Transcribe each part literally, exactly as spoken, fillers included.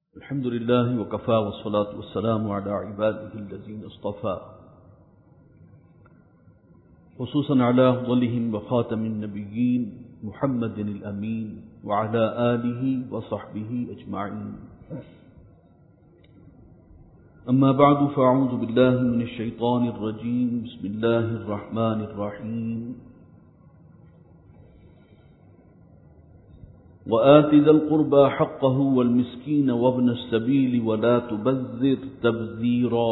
الحمد لله وكفى والصلاة والسلام على عباده الذين اصطفى خصوصا على أفضلهم وخاتم النبيين محمد الأمين وعلى آله وصحبه أجمعين. أما بعد فأعوذ بالله من الشيطان الرجيم. بسم الله الرحمن الرحيم. وآت ذا القربى حقه والمسكين وابن السبيل ولا تبذر تبذيرا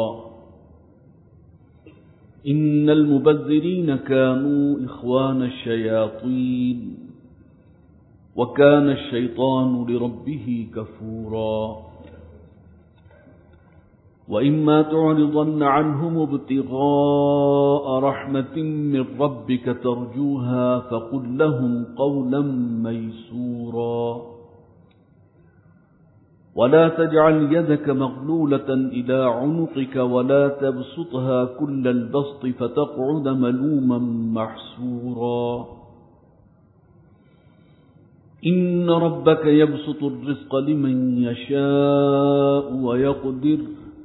إن المبذرين كانوا إخوان الشياطين وكان الشيطان لربه كفورا. وإما تعرضن عنهم ابتغاء رحمة من ربك ترجوها فقل لهم قولا ميسورا. ولا تجعل يدك مغلولة إلى عنقك ولا تبسطها كل البسط فتقعد ملوما محسورا. إن ربك يبسط الرزق لمن يشاء ويقدر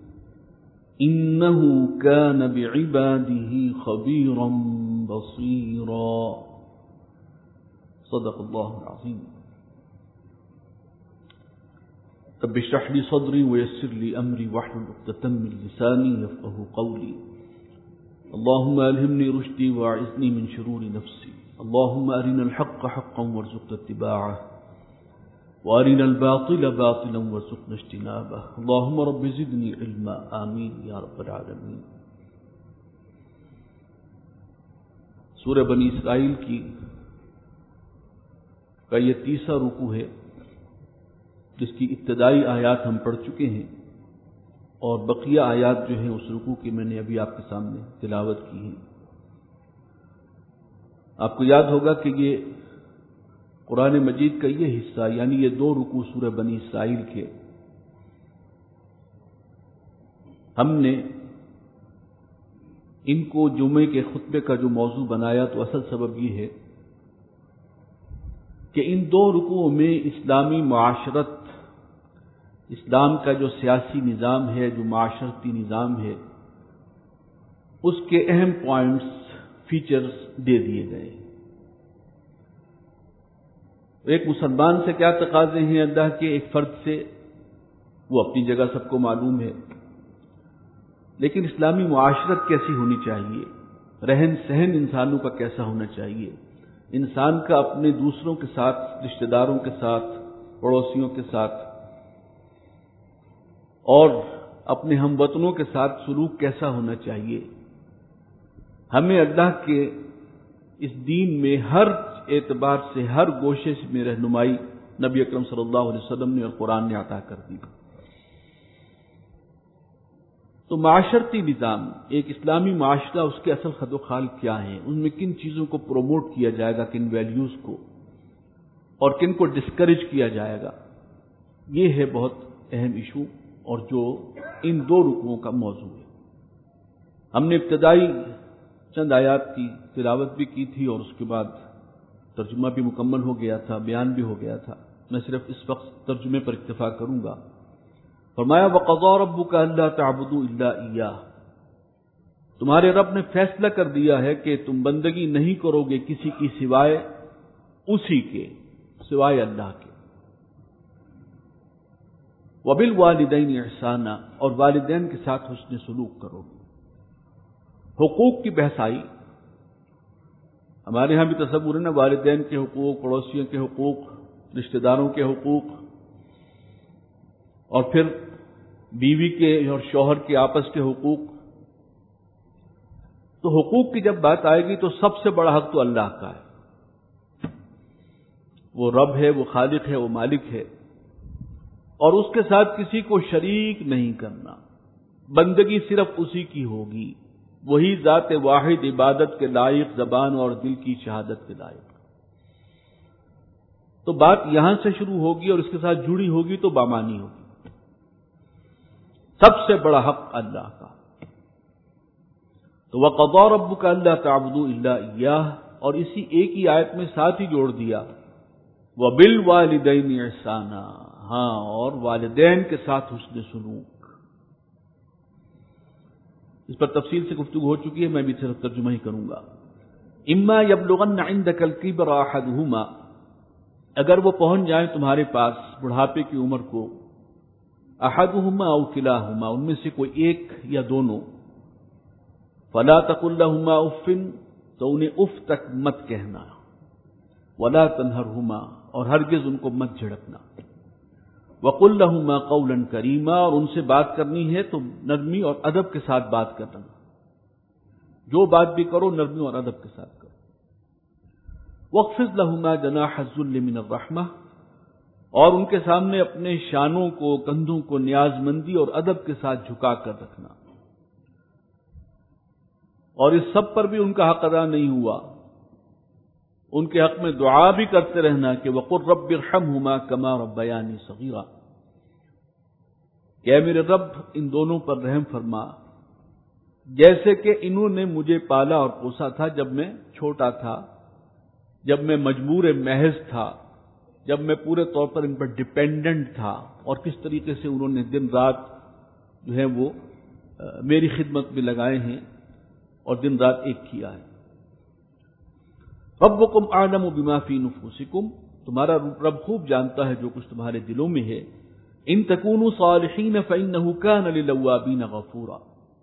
إنه كان بعباده خبيرا بصيرا. صدق الله العظيم. رب اشرح لي صدري ويسر لي أمري واحلل عقدة من لساني يفقهوا قولي. اللهم ألهمني رشدي وأعذني من شرور نفسي. اللهم أرنا الحق حقا وارزقنا اتباعه وارنا الباطل باطلا وارزقنا اجتنابه. اللهم رب زدني علما. آمین یا رب العالمین. سورہ بنی اسرائیل کی کا یہ تیسرا رکوع ہے جس کی ابتدائی آیات ہم پڑھ چکے ہیں اور بقیہ آیات جو ہیں اس رکوع کی میں نے ابھی آپ کے سامنے تلاوت کی ہیں. آپ کو یاد ہوگا کہ یہ قرآن مجید کا یہ حصہ یعنی یہ دو رکوع سورہ بنی اسرائیل کے ہم نے ان کو جمعے کے خطبے کا جو موضوع بنایا تو اصل سبب یہ ہے کہ ان دو رکوعوں میں اسلامی معاشرت، اسلام کا جو سیاسی نظام ہے، جو معاشرتی نظام ہے، اس کے اہم پوائنٹس، فیچرز دے دیے گئے. ایک مسلمان سے کیا تقاضے ہیں اللہ کے، ایک فرد سے وہ اپنی جگہ سب کو معلوم ہے، لیکن اسلامی معاشرت کیسی ہونی چاہیے، رہن سہن انسانوں کا کیسا ہونا چاہیے، انسان کا اپنے دوسروں کے ساتھ، رشتہ داروں کے ساتھ، پڑوسیوں کے ساتھ اور اپنے ہم وطنوں کے ساتھ سلوک کیسا ہونا چاہیے. ہمیں اللہ کے اس دین میں ہر اعتبار سے، ہر گوشے میں رہنمائی نبی اکرم صلی اللہ علیہ وسلم نے اور قرآن نے عطا کر دی. تو معاشرتی نظام، ایک اسلامی معاشرہ، اس کے اصل خد و خال کیا ہیں، ان میں کن چیزوں کو پروموٹ کیا جائے گا، کن ویلیوز کو، اور کن کو ڈسکریج کیا جائے گا، یہ ہے بہت اہم ایشو اور جو ان دو رکوعوں کا موضوع ہے. ہم نے ابتدائی چند آیات کی تلاوت بھی کی تھی اور اس کے بعد ترجمہ بھی مکمل ہو گیا تھا، بیان بھی ہو گیا تھا. میں صرف اس وقت ترجمے پر اکتفا کروں گا. فرمایا وَقَضَىٰ رَبُّكَ أَلَّا تَعْبُدُوا إِلَّا إِيَّاهُ، تمہارے رب نے فیصلہ کر دیا ہے کہ تم بندگی نہیں کرو گے کسی کی سوائے اسی کے، سوائے اللہ کے. وَبِالْوَالِدَيْنِ إِحْسَانًا، اور والدین کے ساتھ حسن سلوک کرو گے. حقوق کی بحث آئی. ہمارے ہاں بھی تصور ہے نا، والدین کے حقوق، پڑوسیوں کے حقوق، رشتہ داروں کے حقوق، اور پھر بیوی کے اور شوہر کے آپس کے حقوق. تو حقوق کی جب بات آئے گی تو سب سے بڑا حق تو اللہ کا ہے. وہ رب ہے، وہ خالق ہے، وہ مالک ہے، اور اس کے ساتھ کسی کو شریک نہیں کرنا. بندگی صرف اسی کی ہوگی، وہی ذات واحد عبادت کے لائق، زبان اور دل کی شہادت کے لائق. تو بات یہاں سے شروع ہوگی اور اس کے ساتھ جڑی ہوگی تو بامانی ہوگی. سب سے بڑا حق اللہ کا. تو وَقَضَىٰ رَبُّكَ أَلَّا تَعْبُدُوا إِلَّا إِيَّاهُ، اور اسی ایک ہی آیت میں ساتھ ہی جوڑ دیا وَبِالْوَالِدَيْنِ إِحْسَانًا، ہاں اور والدین کے ساتھ حسن سلوک. اس پر تفصیل سے گفتگو ہو چکی ہے، میں بھی صرف ترجمہ ہی کروں گا. اما یبلغن عندک الکبر احدہما، اگر وہ پہنچ جائیں تمہارے پاس بڑھاپے کی عمر کو، احدہما او کلاہما، ان میں سے کوئی ایک یا دونوں، فلا تقل لہما اف، تو انہیں اف تک مت کہنا، ولا تنہرہما، اور ہرگز ان کو مت جھڑکنا، وقل لہما قولا کریما، اور ان سے بات کرنی ہے تو نرمی اور ادب کے ساتھ بات کرنا، جو بات بھی کرو نرمی اور ادب کے ساتھ کرو. واخفض لہما جناح الذل من الرحمہ، اور ان کے سامنے اپنے شانوں کو، کندھوں کو نیاز مندی اور ادب کے ساتھ جھکا کر رکھنا. اور اس سب پر بھی ان کا حق ادا نہیں ہوا، ان کے حق میں دعا بھی کرتے رہنا کہ وقل رب ارحمہما کما ربیانی صغیرا، کہ اے میرے رب ان دونوں پر رحم فرما جیسے کہ انہوں نے مجھے پالا اور پوسا تھا جب میں چھوٹا تھا، جب میں مجبور محض تھا، جب میں پورے طور پر ان پر ڈپینڈنٹ تھا، اور کس طریقے سے انہوں نے دن رات جو ہے وہ میری خدمت میں لگائے ہیں اور دن رات ایک کیا ہے. ربکم اعلم بما فی نفوسکم، تمہارا رب خوب جانتا ہے جو کچھ تمہارے دلوں میں ہے. ان تکونوا صالحین فانہ کان للاوابین غفورا.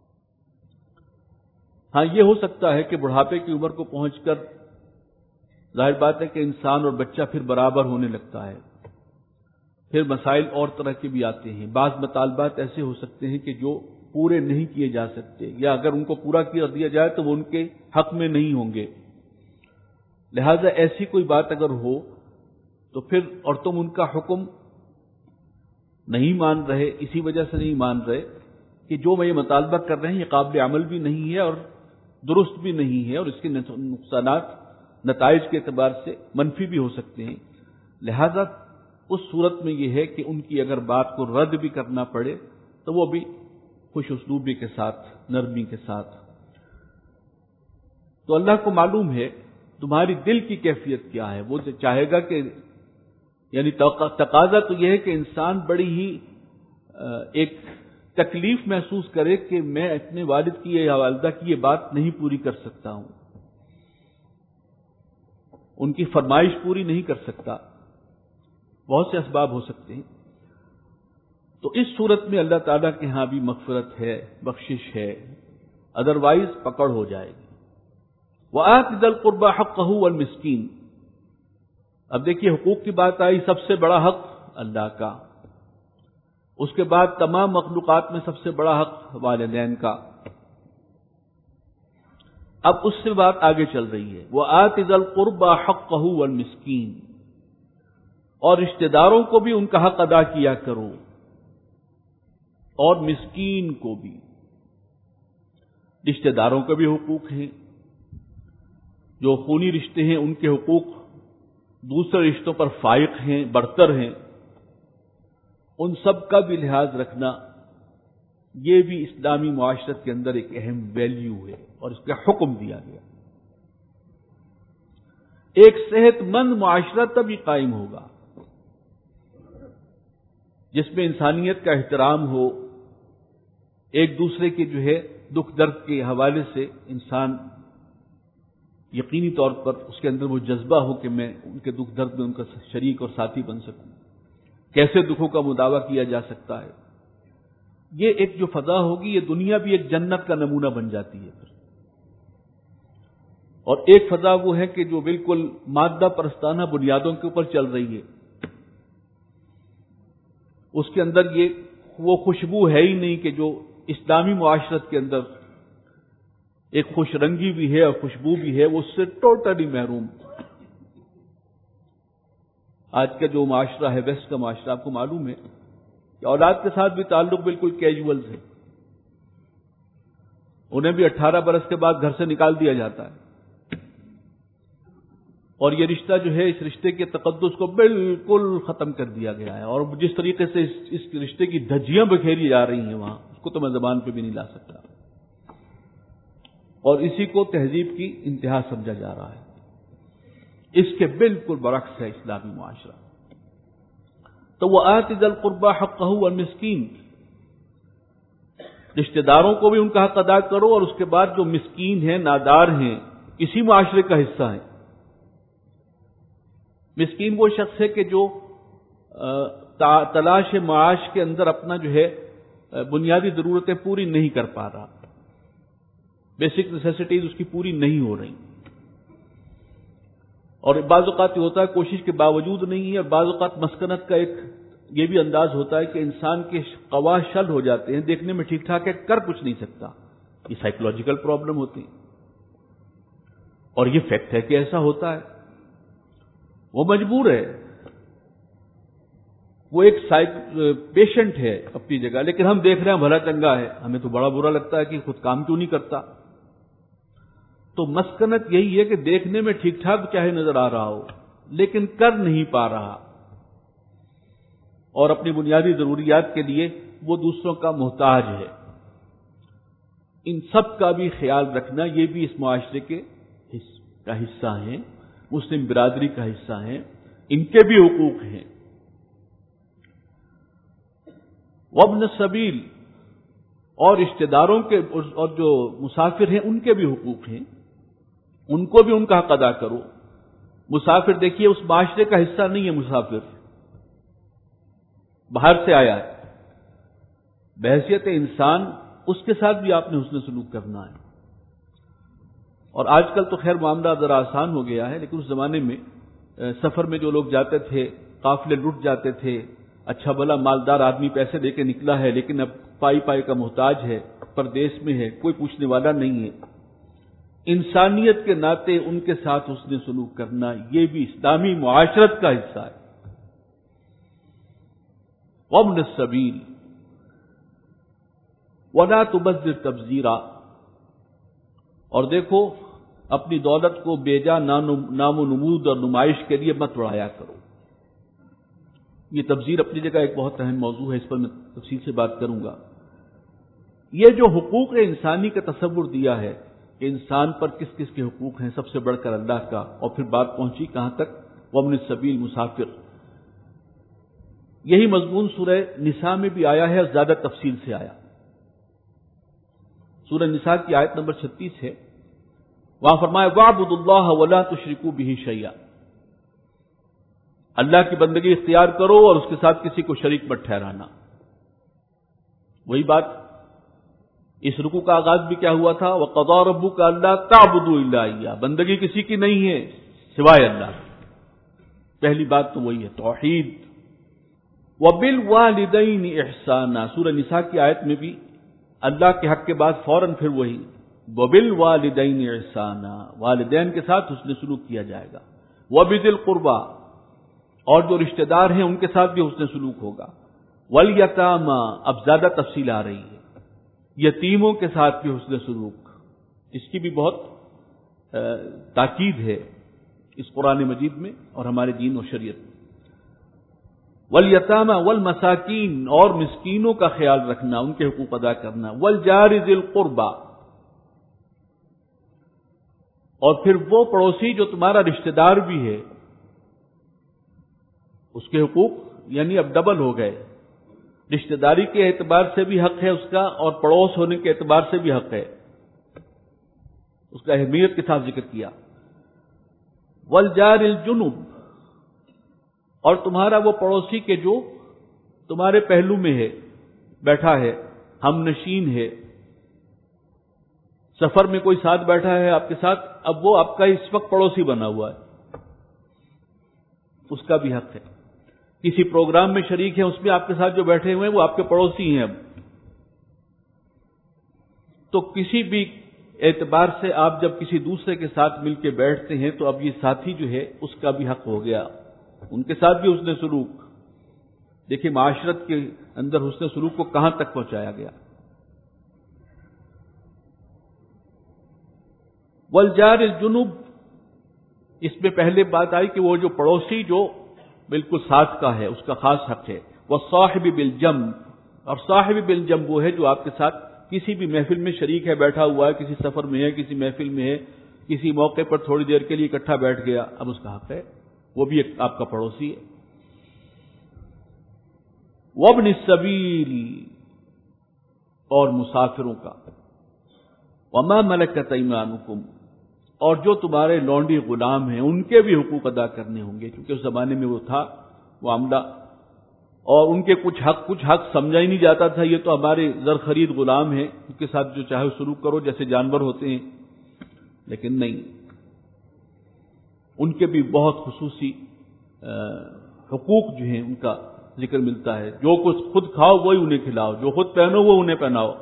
ہاں یہ ہو سکتا ہے کہ بڑھاپے کی عمر کو پہنچ کر ظاہر بات ہے کہ انسان اور بچہ پھر برابر ہونے لگتا ہے، پھر مسائل اور طرح کے بھی آتے ہیں. بعض مطالبات ایسے ہو سکتے ہیں کہ جو پورے نہیں کیے جا سکتے، یا اگر ان کو پورا کر دیا جائے تو وہ ان کے حق میں نہیں ہوں گے. لہذا ایسی کوئی بات اگر ہو تو پھر اور تم ان کا حکم نہیں مان رہے، اسی وجہ سے نہیں مان رہے کہ جو میں یہ مطالبہ کر رہے ہیں یہ قابل عمل بھی نہیں ہے اور درست بھی نہیں ہے، اور اس کے نقصانات نتائج کے اعتبار سے منفی بھی ہو سکتے ہیں. لہذا اس صورت میں یہ ہے کہ ان کی اگر بات کو رد بھی کرنا پڑے تو وہ بھی خوش اسلوبی کے ساتھ، نرمی کے ساتھ. تو اللہ کو معلوم ہے تمہاری دل کی کیفیت کیا ہے. وہ چاہے گا کہ یعنی تقاضا تو یہ ہے کہ انسان بڑی ہی ایک تکلیف محسوس کرے کہ میں اپنے والد کی یا والدہ کی یہ بات نہیں پوری کر سکتا ہوں، ان کی فرمائش پوری نہیں کر سکتا. بہت سے اسباب ہو سکتے ہیں. تو اس صورت میں اللہ تعالیٰ کے ہاں بھی مغفرت ہے، بخشش ہے، ادروائز پکڑ ہو جائے گی. وَآتِ ذَا الْقُرْبَى حَقَّهُ وَالْمِسْكِينَ. اب دیکھیے حقوق کی بات آئی، سب سے بڑا حق اللہ کا، اس کے بعد تمام مخلوقات میں سب سے بڑا حق والدین کا. اب اس سے بات آگے چل رہی ہے، وَآتِ ذَا الْقُرْبَى حَقَّهُ وَالْمِسْكِينَ، اور رشتہ داروں کو بھی ان کا حق ادا کیا کرو، اور مسکین کو بھی. رشتہ داروں کے بھی حقوق ہیں، جو خونی رشتے ہیں ان کے حقوق دوسرے رشتوں پر فائق ہیں، برتر ہیں، ان سب کا بھی لحاظ رکھنا یہ بھی اسلامی معاشرت کے اندر ایک اہم ویلیو ہے اور اس کا حکم دیا گیا. ایک صحت مند معاشرہ تبھی قائم ہوگا جس میں انسانیت کا احترام ہو، ایک دوسرے کے جو ہے دکھ درد کے حوالے سے انسان یقینی طور پر اس کے اندر وہ جذبہ ہو کہ میں ان کے دکھ درد میں ان کا شریک اور ساتھی بن سکوں، کیسے دکھوں کا مداوع کیا جا سکتا ہے. یہ ایک جو فضا ہوگی یہ دنیا بھی ایک جنت کا نمونہ بن جاتی ہے پھر. اور ایک فضا وہ ہے کہ جو بالکل مادہ پرستانہ بنیادوں کے اوپر چل رہی ہے، اس کے اندر یہ وہ خوشبو ہے ہی نہیں کہ جو اسلامی معاشرت کے اندر ایک خوش رنگی بھی ہے اور خوشبو بھی ہے، وہ اس سے ٹوٹلی محروم. آج کا جو معاشرہ ہے، ویسٹ کا معاشرہ، آپ کو معلوم ہے کہ اولاد کے ساتھ بھی تعلق بالکل کیجول ہے. انہیں بھی اٹھارہ برس کے بعد گھر سے نکال دیا جاتا ہے، اور یہ رشتہ جو ہے اس رشتے کے تقدس کو بالکل ختم کر دیا گیا ہے. اور جس طریقے سے اس, اس رشتے کی دھجیاں بکھیری جا رہی ہیں وہاں، اس کو تو میں زبان پہ بھی نہیں لا سکتا. اور اسی کو تہذیب کی انتہا سمجھا جا رہا ہے. اس کے بالکل برعکس ہے اسلامی معاشرہ. تو وہ آت ذی القربى حقہ والمسکین، رشتہ داروں کو بھی ان کا حق ادا کرو، اور اس کے بعد جو مسکین ہیں، نادار ہیں، اسی معاشرے کا حصہ ہیں۔ مسکین وہ شخص ہے کہ جو تلاش معاش کے اندر اپنا جو ہے بنیادی ضرورتیں پوری نہیں کر پا رہا، بیسک نیسیسٹیز اس کی پوری نہیں ہو رہی، اور بعض اوقات یہ ہوتا ہے کوشش کے باوجود نہیں ہے، اور بعض اوقات مسکنت کا ایک یہ بھی انداز ہوتا ہے کہ انسان کے قوا شل ہو جاتے ہیں، دیکھنے میں ٹھیک ٹھاک ہے، کر کچھ نہیں سکتا، یہ سائیکولوجیکل پرابلم ہوتی ہے، اور یہ فیکٹ ہے کہ ایسا ہوتا ہے، وہ مجبور ہے، وہ ایک پیشنٹ ہے اپنی جگہ، لیکن ہم دیکھ رہے ہیں بھلا چنگا ہے، ہمیں تو بڑا برا لگتا ہے کہ خود کام کیوں نہیں کرتا۔ تو مسکنت یہی ہے کہ دیکھنے میں ٹھیک ٹھاک چاہے نظر آ رہا ہو، لیکن کر نہیں پا رہا، اور اپنی بنیادی ضروریات کے لیے وہ دوسروں کا محتاج ہے۔ ان سب کا بھی خیال رکھنا، یہ بھی اس معاشرے کے کا حصہ ہیں، مسلم برادری کا حصہ ہیں، ان کے بھی حقوق ہیں۔ وابن السبیل، اور رشتہ داروں کے اور جو مسافر ہیں ان کے بھی حقوق ہیں، ان کو بھی ان کا حق ادا کرو۔ مسافر دیکھیے اس معاشرے کا حصہ نہیں ہے، مسافر باہر سے آیا ہے، بحیثیت انسان اس کے ساتھ بھی آپ نے حسن سلوک کرنا ہے۔ اور آج کل تو خیر معاملہ ذرا آسان ہو گیا ہے، لیکن اس زمانے میں سفر میں جو لوگ جاتے تھے، قافلے لٹ جاتے تھے، اچھا بھلا مالدار آدمی پیسے دے کے نکلا ہے، لیکن اب پائی پائی کا محتاج ہے، پردیس میں ہے، کوئی پوچھنے والا نہیں ہے، انسانیت کے ناطے ان کے ساتھ حسن سلوک کرنا، یہ بھی اسلامی معاشرت کا حصہ ہے۔ وابن السبیل ولا تبذر تبذیرا، اور دیکھو اپنی دولت کو بے جا نام و نمود اور نمائش کے لیے مت اڑایا کرو۔ یہ تبذیر اپنی جگہ ایک بہت اہم موضوع ہے، اس پر میں تفصیل سے بات کروں گا۔ یہ جو حقوق انسانی کا تصور دیا ہے کہ انسان پر کس کس کے حقوق ہیں، سب سے بڑھ کر اللہ کا، اور پھر بات پہنچی کہاں تک؟ وابن السبیل، مسافر۔ یہی مضمون سورہ نساء میں بھی آیا ہے اور زیادہ تفصیل سے آیا۔ سورہ نساء کی آیت نمبر چھتیس ہے، وہاں فرمایا وَاعْبُدُوا اللَّهَ وَلَا تُشْرِكُوا بِهِ شَيْئًا، اللہ کی بندگی اختیار کرو اور اس کے ساتھ کسی کو شریک مت ٹھہرانا۔ وہی بات، اس رکوع کا آغاز بھی کیا ہوا تھا؟ وَقَضَىٰ رَبُّكَ أَلَّا تَعْبُدُوا إِلَّا إِيَّاهُ، بندگی کسی کی نہیں ہے سوائے اللہ۔ پہلی بات تو وہی ہے، توحید۔ وَبِالْوَالِدَيْنِ إِحْسَانًا، سورہ نساء کی آیت میں بھی اللہ کے حق کے بعد فوراً پھر وہی وَبِالْوَالِدَيْنِ إِحْسَانًا، والدین کے ساتھ حسن سلوک کیا جائے گا۔ وَبِذِي الْقُرْبَىٰ، اور جو رشتہ دار ہیں ان کے ساتھ بھی حسن سلوک ہوگا۔ وَالْيَتَامَىٰ، اب زیادہ تفصیل آ رہی ہے، یتیموں کے ساتھ بھی حسن سلوک، اس کی بھی بہت تاکید ہے اس قرآن مجید میں اور ہمارے دین و شریعت میں۔ وَالْيَتَامَىٰ وَالْمَسَاكِينَ، اور مسکینوں کا خیال رکھنا، ان کے حقوق ادا کرنا۔ وَالْجَارِ ذِي الْقُرْبَىٰ، اور پھر وہ پڑوسی جو تمہارا رشتہ دار بھی ہے، اس کے حقوق یعنی اب ڈبل ہو گئے، رشتہ داری کے اعتبار سے بھی حق ہے اس کا، اور پڑوس ہونے کے اعتبار سے بھی حق ہے، اس کا اہمیت کے ساتھ ذکر کیا۔ وَالْجَارِ الْجُنُبِ، اور تمہارا وہ پڑوسی کے جو تمہارے پہلو میں ہے، بیٹھا ہے، ہم نشین ہے، سفر میں کوئی ساتھ بیٹھا ہے آپ کے ساتھ، اب وہ آپ کا اس وقت پڑوسی بنا ہوا ہے، اس کا بھی حق ہے۔ کسی پروگرام میں شریک ہے، اس میں آپ کے ساتھ جو بیٹھے ہوئے ہیں وہ آپ کے پڑوسی ہیں۔ اب تو کسی بھی اعتبار سے آپ جب کسی دوسرے کے ساتھ مل کے بیٹھتے ہیں تو اب یہ ساتھی جو ہے اس کا بھی حق ہو گیا، ان کے ساتھ بھی حسن سلوک۔ دیکھیں معاشرت کے اندر حسن سلوک کو کہاں تک پہنچایا گیا۔ والجار الجنوب، اس میں پہلے بات آئی کہ وہ جو پڑوسی جو بالکل ساتھ کا ہے اس کا خاص حق ہے۔ والصاحب بالجنب، اور صاحب بالجنب وہ ہے جو آپ کے ساتھ کسی بھی محفل میں شریک ہے، بیٹھا ہوا ہے، کسی سفر میں ہے، کسی محفل میں ہے، کسی موقع پر تھوڑی دیر کے لیے اکٹھا بیٹھ گیا، اب اس کا حق ہے، وہ بھی ایک آپ کا پڑوسی ہے۔ وابن السبیل اور مسافروں کا، وما ملکت ایمانکم اور جو تمہارے لونڈی غلام ہیں ان کے بھی حقوق ادا کرنے ہوں گے، کیونکہ اس زمانے میں وہ تھا معاملہ، اور ان کے کچھ حق کچھ حق سمجھا ہی نہیں جاتا تھا، یہ تو ہمارے زر خرید غلام ہیں، ان کے ساتھ جو چاہے سلوک کرو جیسے جانور ہوتے ہیں، لیکن نہیں، ان کے بھی بہت خصوصی حقوق جو ہیں ان کا ذکر ملتا ہے، جو کچھ خود کھاؤ وہی انہیں کھلاؤ، جو خود پہنو وہ انہیں پہناؤ،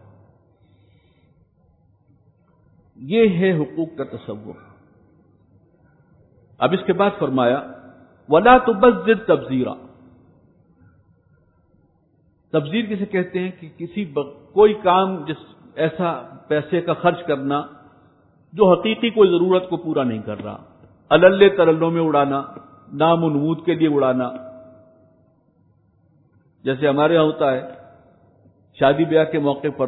یہ ہے حقوق کا تصور۔ اب اس کے بعد فرمایا وَلَا تُبَذِّرْ تَبْذِيرًا۔ تبذیر کسے کہتے ہیں کہ کسی کوئی کام جس ایسا پیسے کا خرچ کرنا جو حقیقی کوئی ضرورت کو پورا نہیں کر رہا، اللے ترلوں میں اڑانا، نام و نمود کے لیے اڑانا، جیسے ہمارے یہاں ہوتا ہے شادی بیاہ کے موقع پر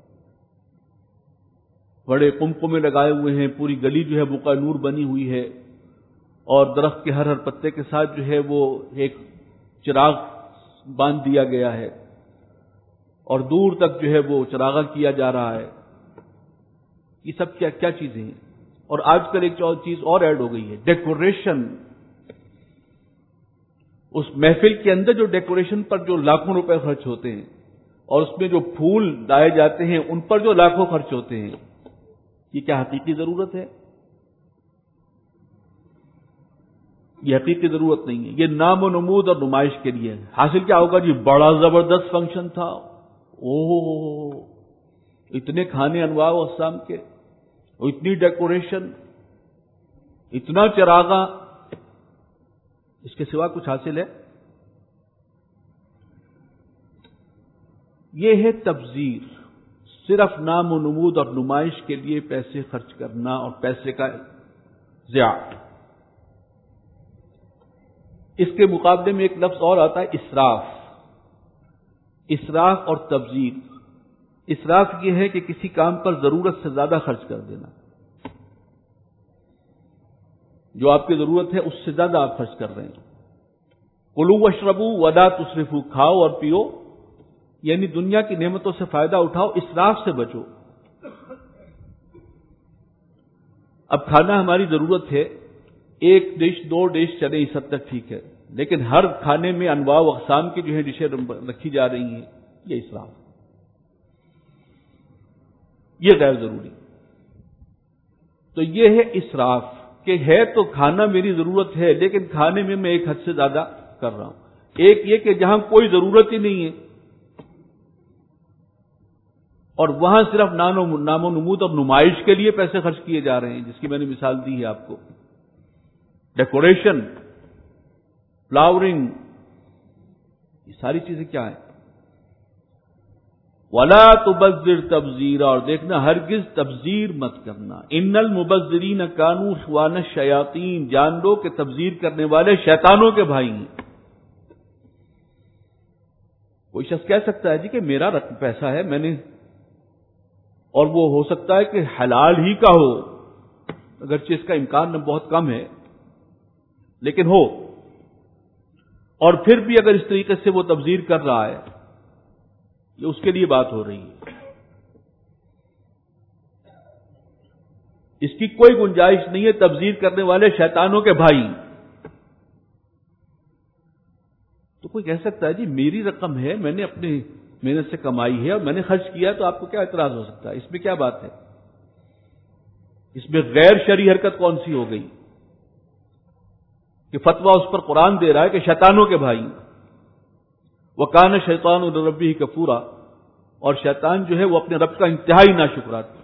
بڑے قمقمے لگائے ہوئے ہیں، پوری گلی جو ہے بقع نور بنی ہوئی ہے، اور درخت کے ہر ہر پتے کے ساتھ جو ہے وہ ایک چراغ باندھ دیا گیا ہے، اور دور تک جو ہے وہ چراغا کیا جا رہا ہے۔ یہ سب کیا کیا چیزیں ہیں؟ اور آج کل ایک چیز اور ایڈ ہو گئی ہے، ڈیکوریشن۔ اس محفل کے اندر جو ڈیکوریشن پر جو لاکھوں روپے خرچ ہوتے ہیں، اور اس میں جو پھول لائے جاتے ہیں ان پر جو لاکھوں خرچ ہوتے ہیں، یہ کیا حقیقی ضرورت ہے؟ یہ حقیقی ضرورت نہیں ہے، یہ نام و نمود اور نمائش کے لیے ہے۔ حاصل کیا ہوگا جی؟ بڑا زبردست فنکشن تھا، اوہ اتنے کھانے انواع و اقسام کے، اتنی ڈیکوریشن، اتنا چراغاں، اس کے سوا کچھ حاصل ہے؟ یہ ہے تبذیر، صرف نام و نمود اور نمائش کے لیے پیسے خرچ کرنا اور پیسے کا ضیاع۔ اس کے مقابلے میں ایک لفظ اور آتا ہے اسراف۔ اسراف اور تبذیر۔ اسراف یہ ہے کہ کسی کام پر ضرورت سے زیادہ خرچ کر دینا، جو آپ کی ضرورت ہے اس سے زیادہ آپ خرچ کر رہے ہیں۔ کلوا واشربوا ولا تسرفوا، کھاؤ اور پیو، یعنی دنیا کی نعمتوں سے فائدہ اٹھاؤ، اسراف سے بچو۔ اب کھانا ہماری ضرورت ہے، ایک ڈش دو ڈش چلے اس حد تک ٹھیک ہے، لیکن ہر کھانے میں انواع و اقسام کی جو ہے ڈشیں رکھی جا رہی ہیں، یہ اسراف، یہ غیر ضروری۔ تو یہ ہے اسراف کہ ہے تو کھانا میری ضرورت ہے، لیکن کھانے میں میں ایک حد سے زیادہ کر رہا ہوں۔ ایک یہ کہ جہاں کوئی ضرورت ہی نہیں ہے اور وہاں صرف نام و نمود اور نمائش کے لیے پیسے خرچ کیے جا رہے ہیں، جس کی میں نے مثال دی ہے آپ کو، ڈیکوریشن، فلاورنگ، یہ ساری چیزیں کیا ہیں؟ وَلَا تُبَذِّرْ تَبْذِيرًا، اور دیکھنا ہرگز تبذیر مت کرنا۔ ان المبذرین کانوا اخوان الشیاطین، جان لو کہ تبذیر کرنے والے شیطانوں کے بھائی ہیں۔ کوئی شخص کہہ سکتا ہے جی کہ میرا رقم پیسہ ہے، میں نے، اور وہ ہو سکتا ہے کہ حلال ہی کا ہو، اگرچہ اس کا امکان بہت کم ہے لیکن ہو، اور پھر بھی اگر اس طریقے سے وہ تبذیر کر رہا ہے، یہ اس کے لیے بات ہو رہی ہے، اس کی کوئی گنجائش نہیں ہے، تبذیر کرنے والے شیطانوں کے بھائی۔ تو کوئی کہہ سکتا ہے جی میری رقم ہے، میں نے اپنی محنت سے کمائی ہے اور میں نے خرچ کیا، تو آپ کو کیا اعتراض ہو سکتا ہے؟ اس میں کیا بات ہے؟ اس میں غیر شرعی حرکت کون سی ہو گئی کہ فتویٰ اس پر قرآن دے رہا ہے کہ شیطانوں کے بھائی؟ وَكَانَ الشَّيْطَانُ لِرَبِّهِ كَفُورًا، اور شیطان جو ہے وہ اپنے رب کا انتہائی ناشکرا تھا۔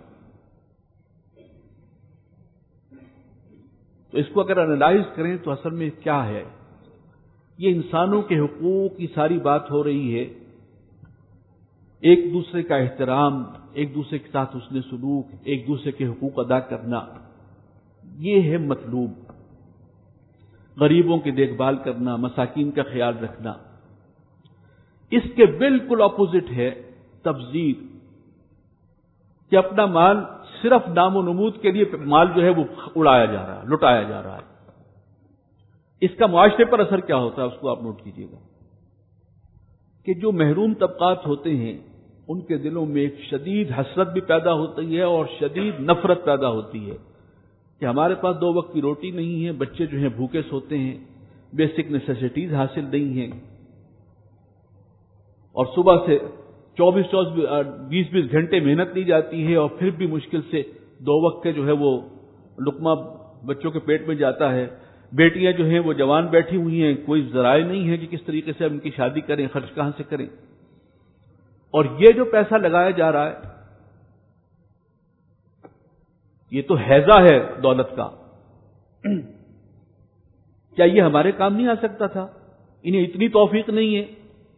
تو اس کو اگر انالائز کریں تو اصل میں کیا ہے؟ یہ انسانوں کے حقوق کی ساری بات ہو رہی ہے، ایک دوسرے کا احترام، ایک دوسرے کے ساتھ حسن سلوک، ایک دوسرے کے حقوق ادا کرنا، یہ ہے مطلوب۔ غریبوں کی دیکھ بھال کرنا، مساکین کا خیال رکھنا۔ اس کے بالکل اپوزٹ ہے تبذیر، کہ اپنا مال صرف نام و نمود کے لیے مال جو ہے وہ اڑایا جا رہا ہے، لٹایا جا رہا ہے۔ اس کا معاشرے پر اثر کیا ہوتا ہے اس کو آپ نوٹ کیجیے گا۔ کہ جو محروم طبقات ہوتے ہیں ان کے دلوں میں ایک شدید حسرت بھی پیدا ہوتی ہے اور شدید نفرت پیدا ہوتی ہے کہ ہمارے پاس دو وقت کی روٹی نہیں ہے، بچے جو ہیں بھوکے سوتے ہیں، بیسک نیسیسٹیز حاصل نہیں ہیں، اور صبح سے چوبیس چوبیس بیس بیس گھنٹے محنت لی جاتی ہے اور پھر بھی مشکل سے دو وقت کے جو ہے وہ لقمہ بچوں کے پیٹ میں جاتا ہے۔ بیٹیاں جو ہیں وہ جوان بیٹھی ہوئی ہیں، کوئی ذرائع نہیں ہے کہ کس طریقے سے ان کی شادی کریں، خرچ کہاں سے کریں، اور یہ جو پیسہ لگایا جا رہا ہے یہ تو ہیضہ ہے دولت کا، کیا یہ ہمارے کام نہیں آ سکتا تھا؟ انہیں اتنی توفیق نہیں ہے؟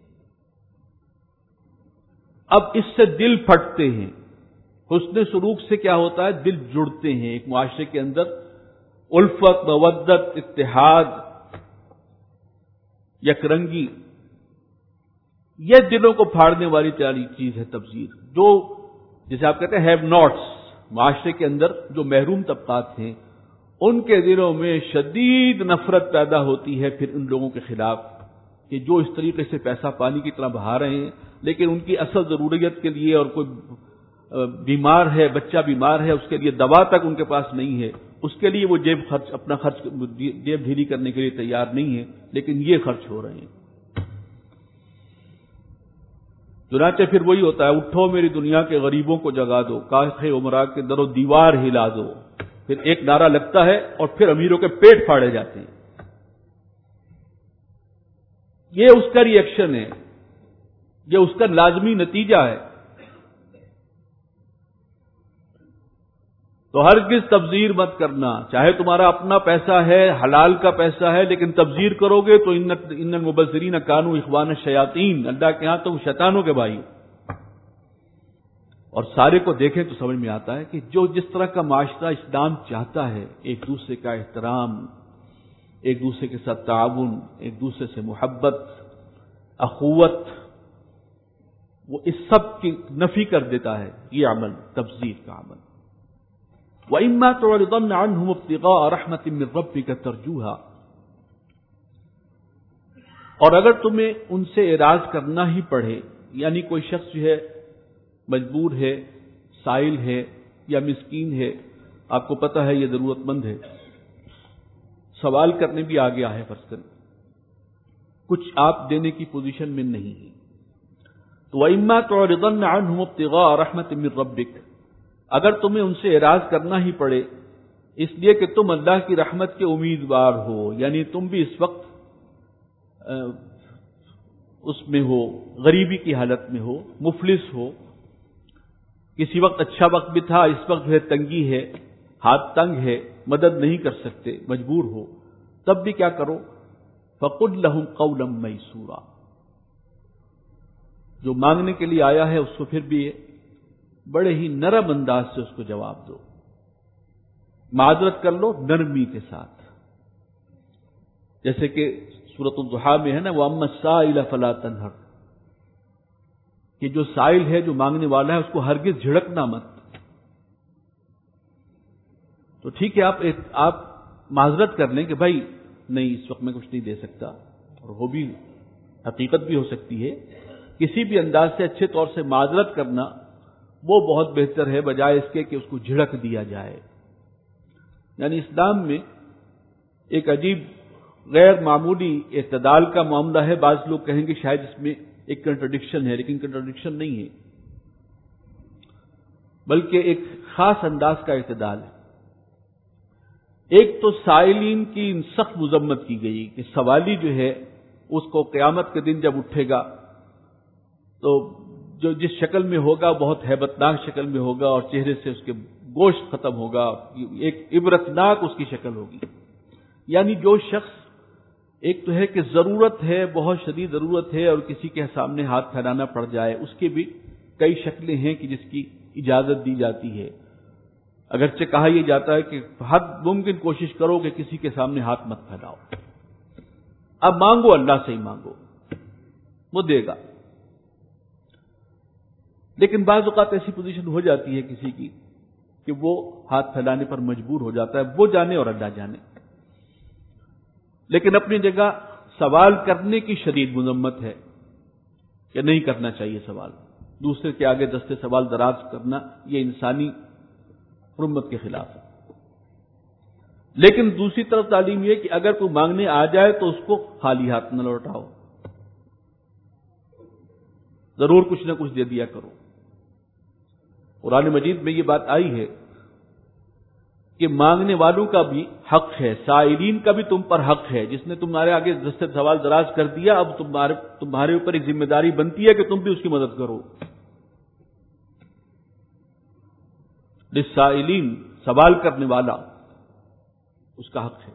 اب اس سے دل پھٹتے ہیں۔ حسن سلوک سے کیا ہوتا ہے؟ دل جڑتے ہیں، ایک معاشرے کے اندر الفت، مودت، اتحاد، یکرنگی، یہ دلوں کو پھاڑنے والی چیز ہے تبذیر، جو جسے آپ کہتے ہیں ہیو ناٹس، معاشرے کے اندر جو محروم طبقات ہیں ان کے دلوں میں شدید نفرت پیدا ہوتی ہے پھر ان لوگوں کے خلاف کہ جو اس طریقے سے پیسہ پانی کی طرح بہا رہے ہیں، لیکن ان کی اصل ضروریت کے لیے، اور کوئی بیمار ہے، بچہ بیمار ہے، اس کے لیے دوا تک ان کے پاس نہیں ہے، اس کے لیے وہ جیب خرچ اپنا خرچ جیب ڈھیلی کرنے کے لیے تیار نہیں ہے، لیکن یہ خرچ ہو رہے ہیں۔ چنانچہ پھر وہی ہوتا ہے، اٹھو میری دنیا کے غریبوں کو جگا دو، کاخ عمرا کے در و دیوار ہلا دو، پھر ایک نعرہ لگتا ہے اور پھر امیروں کے پیٹ پھاڑے جاتے ہیں۔ یہ اس کا ری ایکشن ہے، یہ اس کا لازمی نتیجہ ہے۔ تو ہرگز تبذیر مت کرنا، چاہے تمہارا اپنا پیسہ ہے، حلال کا پیسہ ہے، لیکن تبذیر کرو گے تو ان المبذرین کانوا اخوان الشیاطین، اللہ کے ہاں تو وہ شیطانوں کے بھائی۔ اور سارے کو دیکھیں تو سمجھ میں آتا ہے کہ جو جس طرح کا معاشرہ اسلام چاہتا ہے، ایک دوسرے کا احترام، ایک دوسرے کے ساتھ تعاون، ایک دوسرے سے محبت، اخوت، وہ اس سب کی نفی کر دیتا ہے یہ عمل، تبذیر کا عمل۔ وَإِمَّا تُعْرِضَنَّ عَنْهُمُ ابْتِغَاءَ رَحْمَةٍ مِّن رَّبِّكَ تَرْجُوهَا، اور اگر تمہیں ان سے اعراض کرنا ہی پڑے، یعنی کوئی شخص جو ہے مجبور ہے، سائل ہے یا مسکین ہے، آپ کو پتہ ہے یہ ضرورت مند ہے، سوال کرنے بھی آ گیا ہے، فرض کریں کچھ آپ دینے کی پوزیشن میں نہیں ہے، تو وَإِمَّا تُعْرِضَنَّ عَنْهُمُ ابْتِغَاءَ رَحْمَةٍ مِّن رَّبِّكَ، اگر تمہیں ان سے اعراض کرنا ہی پڑے اس لیے کہ تم اللہ کی رحمت کے امیدوار ہو، یعنی تم بھی اس وقت اس میں ہو، غریبی کی حالت میں ہو، مفلس ہو، کسی وقت اچھا وقت بھی تھا، اس وقت جو ہے تنگی ہے، ہاتھ تنگ ہے، مدد نہیں کر سکتے، مجبور ہو، تب بھی کیا کرو؟ فَقُلْ لَهُمْ قَوْلًا مَيْسُورًا، جو مانگنے کے لیے آیا ہے اس کو پھر بھی بڑے ہی نرم انداز سے اس کو جواب دو، معذرت کر لو نرمی کے ساتھ، جیسے کہ سورۃ الضحیٰ میں ہے نا، وَأَمَّا السَّائِلَ فَلَا تَنْهَرْ، کہ جو سائل ہے، جو مانگنے والا ہے، اس کو ہرگز جھڑکنا مت۔ تو ٹھیک ہے، آپ آپ معذرت کر لیں کہ بھائی نہیں اس وقت میں کچھ نہیں دے سکتا، اور وہ بھی حقیقت بھی ہو سکتی ہے، کسی بھی انداز سے اچھے طور سے معذرت کرنا وہ بہت بہتر ہے بجائے اس کے کہ اس کو جھڑک دیا جائے۔ یعنی اسلام میں ایک عجیب غیر معمولی اعتدال کا معاملہ ہے، بعض لوگ کہیں گے شاید اس میں ایک کنٹرڈکشن ہے، لیکن کنٹرڈکشن نہیں ہے، بلکہ ایک خاص انداز کا اعتدال ہے۔ ایک تو سائلین کی سخت مذمت کی گئی کہ سوالی جو ہے اس کو قیامت کے دن جب اٹھے گا تو جو جس شکل میں ہوگا بہت ہیبت ناک شکل میں ہوگا، اور چہرے سے اس کے گوشت ختم ہوگا، ایک عبرتناک اس کی شکل ہوگی۔ یعنی جو شخص ایک تو ہے کہ ضرورت ہے، بہت شدید ضرورت ہے، اور کسی کے سامنے ہاتھ پھیلانا پڑ جائے، اس کی بھی کئی شکلیں ہیں کہ جس کی اجازت دی جاتی ہے، اگرچہ کہا یہ جاتا ہے کہ حد ممکن کوشش کرو کہ کسی کے سامنے ہاتھ مت پھیلاؤ، اب مانگو اللہ سے ہی مانگو، وہ دے گا۔ لیکن بعض اوقات ایسی پوزیشن ہو جاتی ہے کسی کی کہ وہ ہاتھ پھیلانے پر مجبور ہو جاتا ہے، وہ جانے اور اللہ جانے۔ لیکن اپنی جگہ سوال کرنے کی شدید مذمت ہے، کہ نہیں کرنا چاہیے سوال، دوسرے کے آگے دستے سوال دراز کرنا یہ انسانی حرمت کے خلاف ہے۔ لیکن دوسری طرف تعلیم یہ کہ اگر کوئی مانگنے آ جائے تو اس کو خالی ہاتھ نہ لوٹاؤ، ضرور کچھ نہ کچھ دے دیا کرو۔ قرآن مجید میں یہ بات آئی ہے کہ مانگنے والوں کا بھی حق ہے، سائلین کا بھی تم پر حق ہے۔ جس نے تمہارے آگے دستے سوال دراز کر دیا، اب تمہارے تمہارے اوپر ایک ذمہ داری بنتی ہے کہ تم بھی اس کی مدد کرو۔ للسائلین، سوال کرنے والا، اس کا حق ہے۔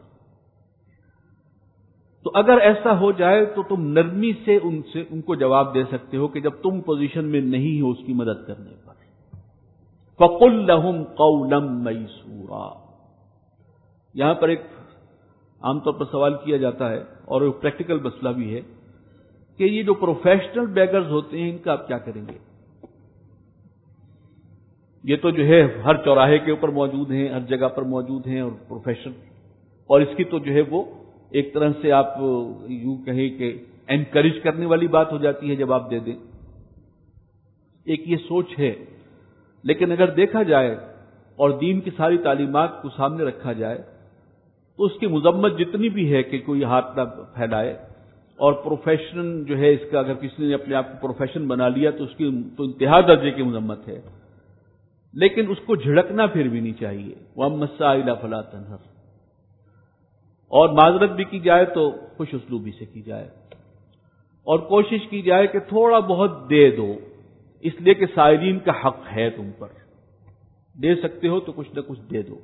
تو اگر ایسا ہو جائے تو تم نرمی سے ان سے ان کو جواب دے سکتے ہو کہ جب تم پوزیشن میں نہیں ہو اس کی مدد کرنے پر، فَقُلْ لَهُمْ قَوْلًا مَيْسُورًا۔ یہاں پر ایک عام طور پر سوال کیا جاتا ہے اور ایک پریکٹیکل مسئلہ بھی ہے کہ یہ جو پروفیشنل بیگرز ہوتے ہیں ان کا آپ کیا کریں گے؟ یہ تو جو ہے ہر چوراہے کے اوپر موجود ہیں، ہر جگہ پر موجود ہیں، اور پروفیشن، اور اس کی تو جو ہے وہ ایک طرح سے آپ یوں کہیں کہ انکریج کرنے والی بات ہو جاتی ہے جب آپ دے دیں۔ ایک یہ سوچ ہے، لیکن اگر دیکھا جائے اور دین کی ساری تعلیمات کو سامنے رکھا جائے تو اس کی مذمت جتنی بھی ہے کہ کوئی ہاتھ نہ پھیلائے، اور پروفیشن جو ہے اس کا اگر کسی نے اپنے آپ کو پروفیشن بنا لیا تو اس کی تو انتہا درجے کی مذمت ہے، لیکن اس کو جھڑکنا پھر بھی نہیں چاہیے۔ وَأَمَّا السَّائِلَ فَلَا تَنْهَرْ، اور معذرت بھی کی جائے تو خوش اسلوبی سے کی جائے، اور کوشش کی جائے کہ تھوڑا بہت دے دو، اس لیے کہ سائلین کا حق ہے تم پر، دے سکتے ہو تو کچھ نہ کچھ دے دو۔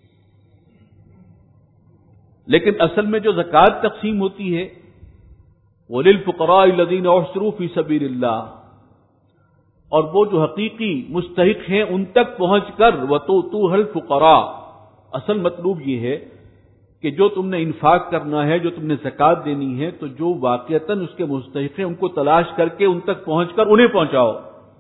لیکن اصل میں جو زکوٰۃ تقسیم ہوتی ہے وَلِلْفُقَرَاءِ الَّذِينَ أُحْصِرُوا فِي سَبِيلِ اللَّهِ، اور وہ جو حقیقی مستحق ہیں ان تک پہنچ کر وَتُؤْتُوهَا الْفُقَرَاءَ، اصل مطلوب یہ ہے کہ جو تم نے انفاق کرنا ہے، جو تم نے زکوٰۃ دینی ہے، تو جو واقعتاً اس کے مستحق ہیں ان کو تلاش کر کے ان تک پہنچ کر انہیں پہنچاؤ۔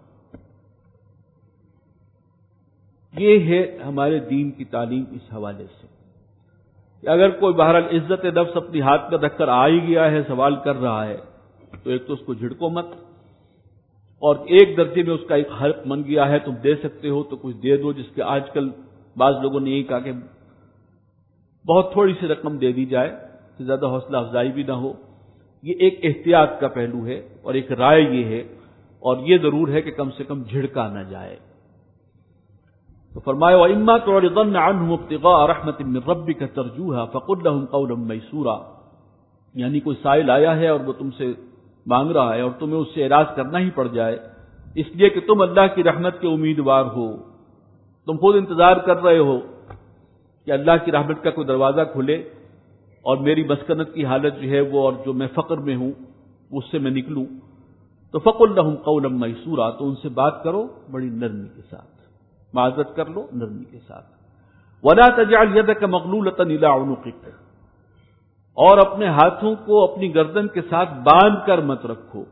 یہ ہے ہمارے دین کی تعلیم اس حوالے سے کہ اگر کوئی بہرحال عزت نفس اپنی ہاتھ میں رکھ کر آ ہی گیا ہے، سوال کر رہا ہے، تو ایک تو اس کو جھڑکو مت، اور ایک درجے میں اس کا ایک حق بن گیا ہے، تم دے سکتے ہو تو کچھ دے دو، جس کے آج کل بعض لوگوں نے یہی کہا کہ بہت تھوڑی سی رقم دے دی جائے کہ زیادہ حوصلہ افزائی بھی نہ ہو۔ یہ ایک احتیاط کا پہلو ہے، اور ایک رائے یہ ہے، اور یہ ضرور ہے کہ کم سے کم جھڑکا نہ جائے۔ تو فرمایا وَإِمَّا تُعْرِضَنَّ عَنْهُمُ ابْتِغَاءَ رَحْمَةٍ مِّن رَّبِّكَ تَرْجُوهَا فَقُل لَّهُمْ قَوْلًا مَّيْسُورًا، یعنی کوئی سائل آیا ہے اور وہ تم سے مانگ رہا ہے اور تمہیں اس سے اعراض کرنا ہی پڑ جائے اس لیے کہ تم اللہ کی رحمت کے امیدوار ہو، تم خود انتظار کر رہے ہو کہ اللہ کی رحمت کا کوئی دروازہ کھلے اور میری مسکنت کی حالت جو ہے وہ اور جو میں فقر میں ہوں اس سے میں نکلوں، تو فَقُل لَّهُمْ قَوْلًا مَّيْسُورًا، تو ان سے بات کرو بڑی نرمی کے ساتھ، معذرت کر لو نرمی کے ساتھ۔ وَلَا تَجْعَلْ يَدَكَ مَغْلُولَةً إِلَىٰ عُنُقِكَ، اور اپنے ہاتھوں کو اپنی گردن کے ساتھ باندھ کر مت رکھو۔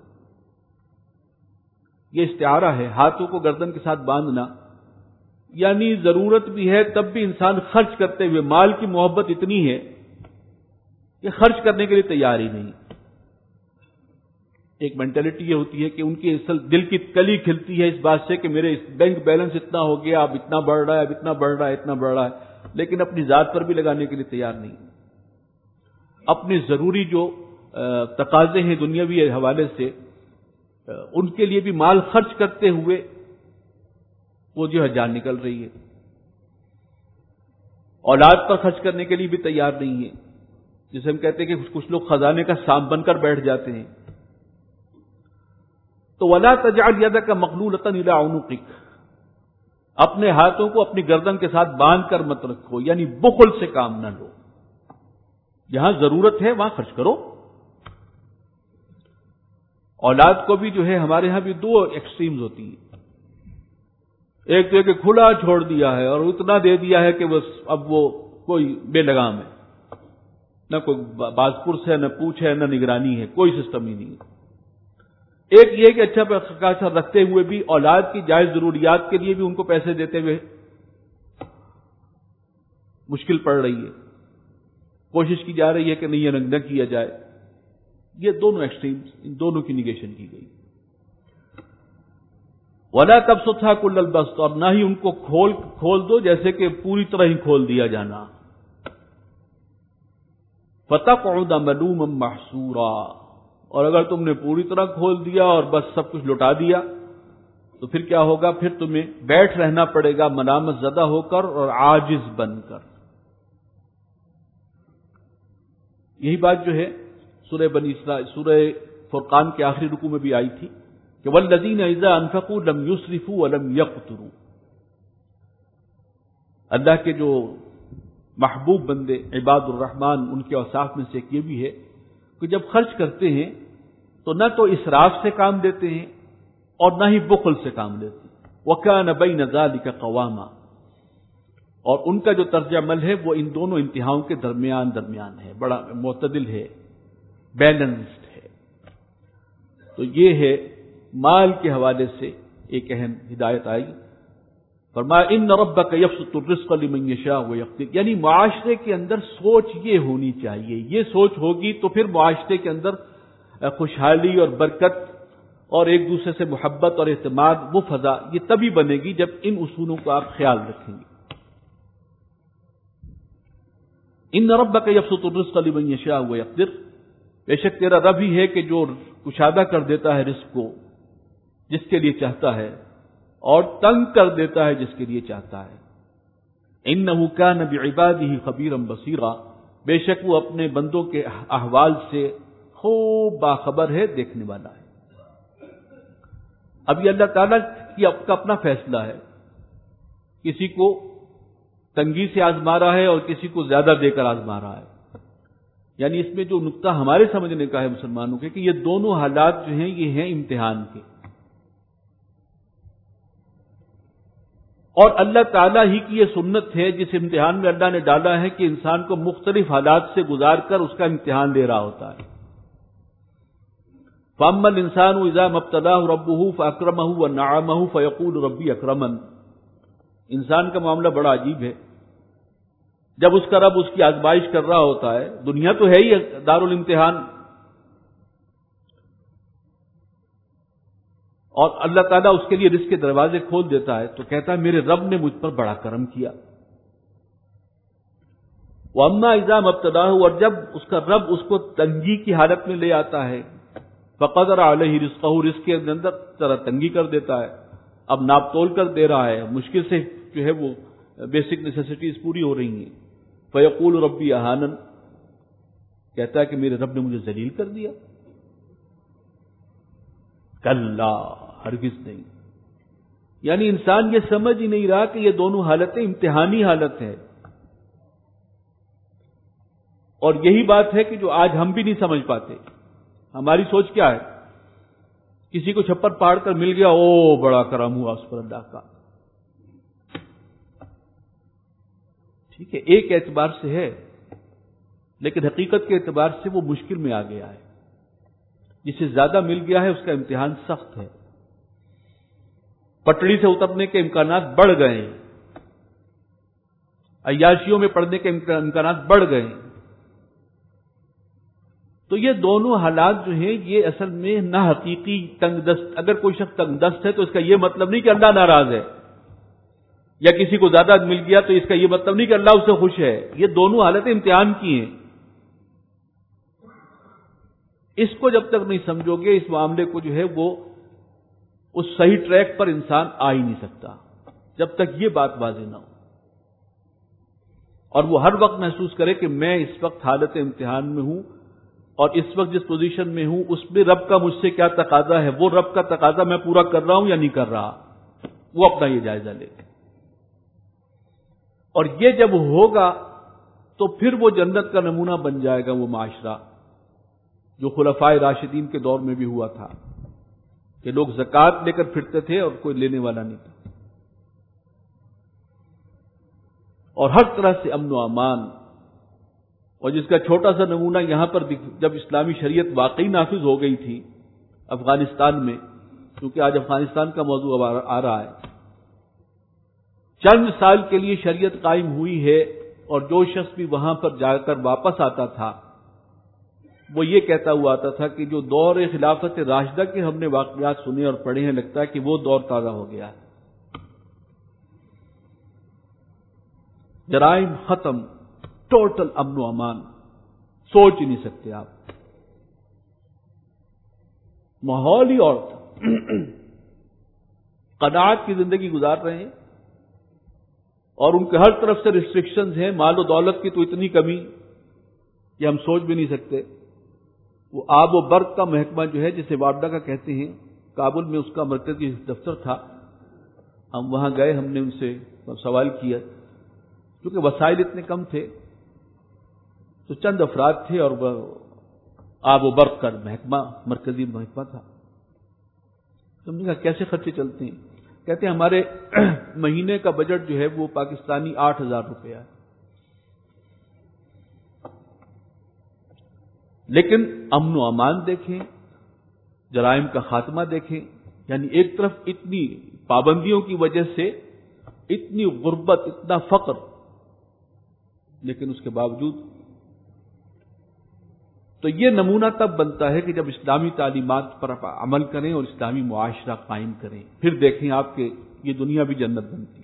یہ استعارہ ہے، ہاتھوں کو گردن کے ساتھ باندھنا، یعنی ضرورت بھی ہے تب بھی انسان خرچ کرتے ہوئے، مال کی محبت اتنی ہے کہ خرچ کرنے کے لیے تیار ہی نہیں۔ ایک مینٹلٹی یہ ہوتی ہے کہ ان کی اصل دل کی کلی کھلتی ہے اس بات سے کہ میرے بینک بیلنس اتنا ہو گیا، اب اتنا بڑھ رہا ہے، اب اتنا بڑھ رہا ہے، اتنا بڑھ رہا ہے، لیکن اپنی ذات پر بھی لگانے کے لیے تیار نہیں۔ اپنے ضروری جو تقاضے ہیں دنیاوی حوالے سے، ان کے لیے بھی مال خرچ کرتے ہوئے وہ جو ہے جان نکل رہی ہے، اولاد پر خرچ کرنے کے لیے بھی تیار نہیں ہے، جسے ہم کہتے ہیں کہ کچھ لوگ خزانے کا سانپ بن کر بیٹھ جاتے ہیں۔ تو وَلَا تَجْعَلْ يَدَكَ مَغْلُولَةً إِلَىٰ عُنُقِكَ، اپنے ہاتھوں کو اپنی گردن کے ساتھ باندھ کر مت رکھو، یعنی بخل سے کام نہ لو، جہاں ضرورت ہے وہاں خرچ کرو۔ اولاد کو بھی جو ہے ہمارے ہاں بھی دو ایکسٹریمز ہوتی ہیں، ایک تو یہ کہ کھلا چھوڑ دیا ہے اور اتنا دے دیا ہے کہ بس اب وہ کوئی بے لگام ہے، نہ کوئی باز پرس ہے، نہ پوچھ ہے، نہ نگرانی ہے، کوئی سسٹم ہی نہیں ہے۔ ایک یہ کہ اچھا خاصا رکھتے ہوئے بھی اولاد کی جائز ضروریات کے لیے بھی ان کو پیسے دیتے ہوئے مشکل پڑ رہی ہے، کوشش کی جا رہی ہے کہ نہیں یہ نہ کیا جائے۔ یہ دونوں ایکسٹریمز، ان دونوں کی نگیشن کی گئی۔ ولا تبسطها كل البسط، اور نہ ہی ان کو کھول کھول دو جیسے کہ پوری طرح ہی کھول دیا جانا. فتقعد ملوما محسورا، اور اگر تم نے پوری طرح کھول دیا اور بس سب کچھ لٹا دیا تو پھر کیا ہوگا؟ پھر تمہیں بیٹھ رہنا پڑے گا ملامت زدہ ہو کر اور عاجز بن کر. یہی بات جو ہے سورہ بنی اسرائیل سورہ فرقان کے آخری رکوع میں بھی آئی تھی کہ والذین اذا انفقوا لم یسرفوا ولم یقتروا. اللہ کے جو محبوب بندے عباد الرحمن، ان کے اوصاف میں سے ایک یہ بھی ہے کہ جب خرچ کرتے ہیں تو نہ تو اسراف سے کام دیتے ہیں اور نہ ہی بخل سے کام لیتے ہیں. وَكَانَ بَيْنَ ذَلِكَ قَوَامًا، اور ان کا جو طرز عمل ہے وہ ان دونوں انتہاؤں کے درمیان درمیان ہے، بڑا معتدل ہے، بیلنسڈ ہے. تو یہ ہے مال کے حوالے سے ایک اہم ہدایت آئی. فرمایا ان ربک یبسط الرزق لمن یشاء ویقدر، یعنی معاشرے کے اندر سوچ یہ ہونی چاہیے. یہ سوچ ہوگی تو پھر معاشرے کے اندر خوشحالی اور برکت اور ایک دوسرے سے محبت اور اعتماد وہ فضا یہ تبھی بنے گی جب ان اصولوں کا آپ خیال رکھیں گے. ان ربک یبسط الرزق لمن یشاء ویقدر، بے شک تیرا رب ہی ہے کہ جو کشادہ کر دیتا ہے رزق کو جس کے لیے چاہتا ہے اور تنگ کر دیتا ہے جس کے لیے چاہتا ہے. انہ کان بعبادہ خبیرا بصیرا، بے شک وہ اپنے بندوں کے احوال سے خوب باخبر ہے، دیکھنے والا ہے. اب یہ اللہ تعالیٰ کی اب کا اپنا فیصلہ ہے، کسی کو تنگی سے آزما رہا ہے اور کسی کو زیادہ دے کر آزما رہا ہے. یعنی اس میں جو نقطہ ہمارے سمجھنے کا ہے مسلمانوں کے کہ یہ دونوں حالات جو ہیں یہ ہیں امتحان کے، اور اللہ تعالیٰ ہی کی یہ سنت ہے جس امتحان میں اللہ نے ڈالا ہے کہ انسان کو مختلف حالات سے گزار کر اس کا امتحان لے رہا ہوتا ہے. فَأَمَّا الْإِنسَانُ إِذَا مَا ابْتَلَاهُ رَبُّهُ فَأَكْرَمَهُ وَنَعَّمَهُ فَيَقُولُ رَبِّي أَكْرَمَنِ. انسان کا معاملہ بڑا عجیب ہے. جب اس کا رب اس کی آزمائش کر رہا ہوتا ہے، دنیا تو ہے ہی دارالامتحان، اور اللہ تعالیٰ اس کے لیے رزق کے دروازے کھول دیتا ہے تو کہتا ہے میرے رب نے مجھ پر بڑا کرم کیا. وَأَمَّا إِذَا مَا ابْتَلَاهُ، اور جب اس کا رب اس کو تنگی کی حالت میں لے آتا ہے، فَقَدَرَ عَلَيْهِ رِزْقَهُ، رزق کے اندر ذرا تنگی کر دیتا ہے، اب ناپ تول کر دے رہا ہے، مشکل سے جو ہے وہ بیسک نیسیسٹیز پوری ہو رہی ہیں. فَيَقُولُ رَبِّي أَهَانَنِ، کہتا ہے کہ میرے رب نے مجھے ذلیل کر دیا. کلا، ہرگز نہیں. یعنی انسان یہ سمجھ ہی نہیں رہا کہ یہ دونوں حالتیں امتحانی حالت ہے. اور یہی بات ہے کہ جو آج ہم بھی نہیں سمجھ پاتے. ہماری سوچ کیا ہے؟ کسی کو چھپر پاڑ کر مل گیا، او بڑا کرم ہوا اس پر اللہ کا. ٹھیک ہے، ایک اعتبار سے ہے، لیکن حقیقت کے اعتبار سے وہ مشکل میں آ گیا ہے. جسے زیادہ مل گیا ہے اس کا امتحان سخت ہے، پٹڑی سے اترنے کے امکانات بڑھ گئے ہیں، عیاشیوں میں پڑنے کے امکانات بڑھ گئے ہیں. تو یہ دونوں حالات جو ہیں یہ اصل میں نہ حقیقی تنگ دست. اگر کوئی شخص تنگ دست ہے تو اس کا یہ مطلب نہیں کہ اللہ ناراض ہے، یا کسی کو زیادہ مل گیا تو اس کا یہ مطلب نہیں کہ اللہ اس سے خوش ہے. یہ دونوں حالتیں امتحان کی ہیں. اس کو جب تک نہیں سمجھو گے اس معاملے کو جو ہے وہ اس صحیح ٹریک پر انسان آ ہی نہیں سکتا جب تک یہ بات واضح نہ ہو. اور وہ ہر وقت محسوس کرے کہ میں اس وقت حالت امتحان میں ہوں اور اس وقت جس پوزیشن میں ہوں اس میں رب کا مجھ سے کیا تقاضا ہے، وہ رب کا تقاضا میں پورا کر رہا ہوں یا نہیں کر رہا، وہ اپنا یہ جائزہ لے. اور یہ جب ہوگا تو پھر وہ جنت کا نمونہ بن جائے گا وہ معاشرہ جو خلفائے راشدین کے دور میں بھی ہوا تھا کہ لوگ زکوٰۃ لے کر پھرتے تھے اور کوئی لینے والا نہیں تھا، اور ہر طرح سے امن و امان. اور جس کا چھوٹا سا نمونہ یہاں پر جب اسلامی شریعت واقعی نافذ ہو گئی تھی افغانستان میں، کیونکہ آج افغانستان کا موضوع آ رہا ہے، چند سال کے لیے شریعت قائم ہوئی ہے اور جو شخص بھی وہاں پر جا کر واپس آتا تھا وہ یہ کہتا ہوا آتا تھا کہ جو دور خلافت راشدہ کے ہم نے واقعات سنے اور پڑھے ہیں، لگتا ہے کہ وہ دور تازہ ہو گیا ہے۔ جرائم ختم، ٹوٹل امن و امان، سوچ ہی نہیں سکتے آپ۔ ماحول ہی اور تھا، قناعت کی زندگی گزار رہے ہیں، اور ان کے ہر طرف سے ریسٹرکشنز ہیں، مال و دولت کی تو اتنی کمی کہ ہم سوچ بھی نہیں سکتے۔ وہ آب و برق کا محکمہ جو ہے، جسے واپڈا کا کہتے ہیں، کابل میں اس کا مرکزی دفتر تھا۔ ہم وہاں گئے، ہم نے ان سے سوال کیا، کیونکہ وسائل اتنے کم تھے تو چند افراد تھے، اور وہ آب و برق کا محکمہ مرکزی محکمہ تھا۔ ہم نے کہا کیسے خرچے چلتے ہیں؟ کہتے ہیں ہمارے مہینے کا بجٹ جو ہے وہ پاکستانی آٹھ ہزار روپیہ ہے، لیکن امن و امان دیکھیں، جرائم کا خاتمہ دیکھیں، یعنی ایک طرف اتنی پابندیوں کی وجہ سے اتنی غربت، اتنا فقر، لیکن اس کے باوجود تو یہ نمونہ تب بنتا ہے کہ جب اسلامی تعلیمات پر عمل کریں اور اسلامی معاشرہ قائم کریں، پھر دیکھیں آپ کہ یہ دنیا بھی جنت بنتی۔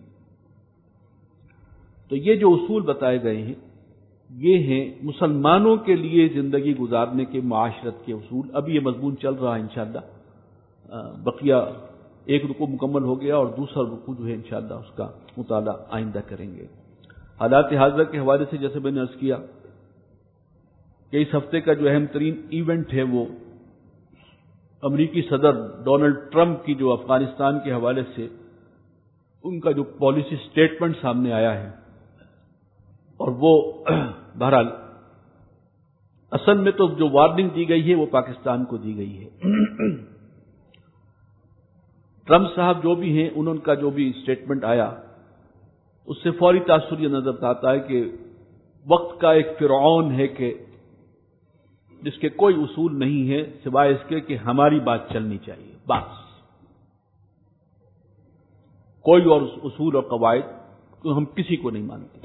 تو یہ جو اصول بتائے گئے ہیں، یہ ہیں مسلمانوں کے لیے زندگی گزارنے کے معاشرت کے اصول۔ اب یہ مضمون چل رہا ہے انشاءاللہ، بقیہ ایک رکوع مکمل ہو گیا اور دوسرا رکوع جو ہے انشاءاللہ اس کا مطالعہ آئندہ کریں گے۔ حالات حاضرہ کے حوالے سے جیسے میں نے عرض کیا کہ اس ہفتے کا جو اہم ترین ایونٹ ہے وہ امریکی صدر ڈونلڈ ٹرمپ کی جو افغانستان کے حوالے سے ان کا جو پالیسی سٹیٹمنٹ سامنے آیا ہے، اور وہ بہرحال اصل میں تو جو وارننگ دی گئی ہے وہ پاکستان کو دی گئی ہے۔ ٹرمپ صاحب جو بھی ہیں، انہوں کا جو بھی سٹیٹمنٹ آیا اس سے فوری تاثر یہ نظر آتا ہے کہ وقت کا ایک فرعون ہے کہ جس کے کوئی اصول نہیں ہے سوائے اس کے کہ ہماری بات چلنی چاہیے، بس کوئی اور اصول اور قواعد ہم کسی کو نہیں مانتے۔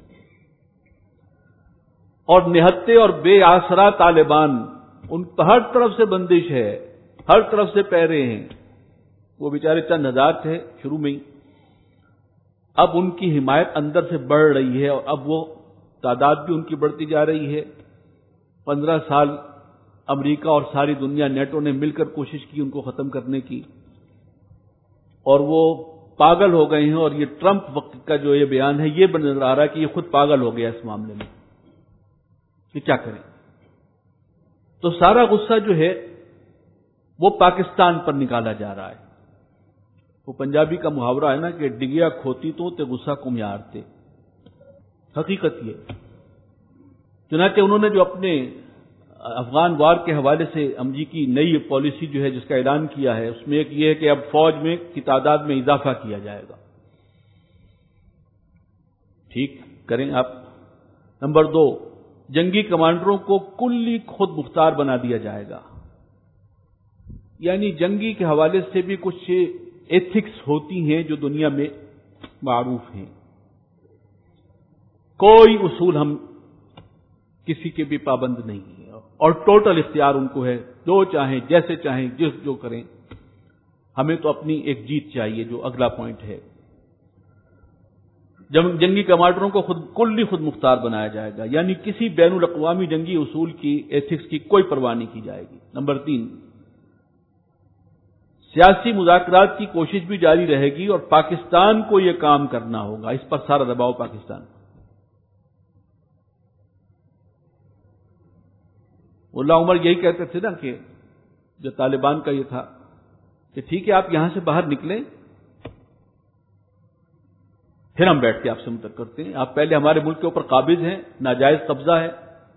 اور نہتے اور بے آسرا طالبان، ان پر ہر طرف سے بندش ہے، ہر طرف سے پیرے ہیں۔ وہ بیچارے چند ہزار تھے شروع میں ہی، اب ان کی حمایت اندر سے بڑھ رہی ہے، اور اب وہ تعداد بھی ان کی بڑھتی جا رہی ہے۔ پندرہ سال امریکہ اور ساری دنیا نیٹو نے مل کر کوشش کی ان کو ختم کرنے کی، اور وہ پاگل ہو گئے ہیں۔ اور یہ ٹرمپ وقت کا جو یہ بیان ہے، یہ نظر آ رہا ہے کہ یہ خود پاگل ہو گیا اس معاملے میں کہ کیا کریں۔ تو سارا غصہ جو ہے وہ پاکستان پر نکالا جا رہا ہے۔ وہ پنجابی کا محاورہ ہے نا کہ ڈگیا کھوتی تو تے غصہ کم یارتے، حقیقت یہ۔ چنانچہ انہوں نے جو اپنے افغان وار کے حوالے سے امریکی نئی پالیسی جو ہے جس کا اعلان کیا ہے، اس میں ایک یہ ہے کہ اب فوج میں کی تعداد میں اضافہ کیا جائے گا۔ ٹھیک کریں آپ۔ نمبر دو، جنگی کمانڈروں کو کلی خود مختار بنا دیا جائے گا، یعنی جنگی کے حوالے سے بھی کچھ ایتھکس ہوتی ہیں جو دنیا میں معروف ہیں۔ کوئی اصول ہم کسی کے بھی پابند نہیں ہیں، اور ٹوٹل اختیار ان کو ہے، جو چاہیں جیسے چاہیں جس جو کریں۔ ہمیں تو اپنی ایک جیت چاہیے، جو اگلا پوائنٹ ہے۔ جنگی کمانڈروں کو خود کلی خود مختار بنایا جائے گا، یعنی کسی بین الاقوامی جنگی اصول کی، ایتھکس کی کوئی پرواہ نہیں کی جائے گی۔ نمبر تین، سیاسی مذاکرات کی کوشش بھی جاری رہے گی، اور پاکستان کو یہ کام کرنا ہوگا، اس پر سارا دباؤ پاکستان۔ ملا عمر یہی کہتے تھے نا کہ جو طالبان کا یہ تھا کہ ٹھیک ہے آپ یہاں سے باہر نکلیں، پھر ہم بیٹھ کے آپ سے مذاکرات کرتے ہیں۔ آپ پہلے ہمارے ملک کے اوپر قابض ہیں، ناجائز قبضہ ہے،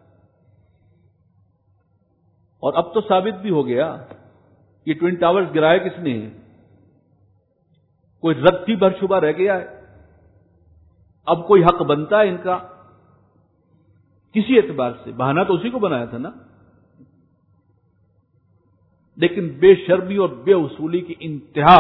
اور اب تو ثابت بھی ہو گیا یہ ٹوئن ٹاورز گرائے کس نے ہیں؟ کوئی رتی بھر شبہ رہ گیا ہے؟ اب کوئی حق بنتا ہے ان کا کسی اعتبار سے؟ بہانہ تو اسی کو بنایا تھا نا۔ لیکن بے شرمی اور بے اصولی کی انتہا،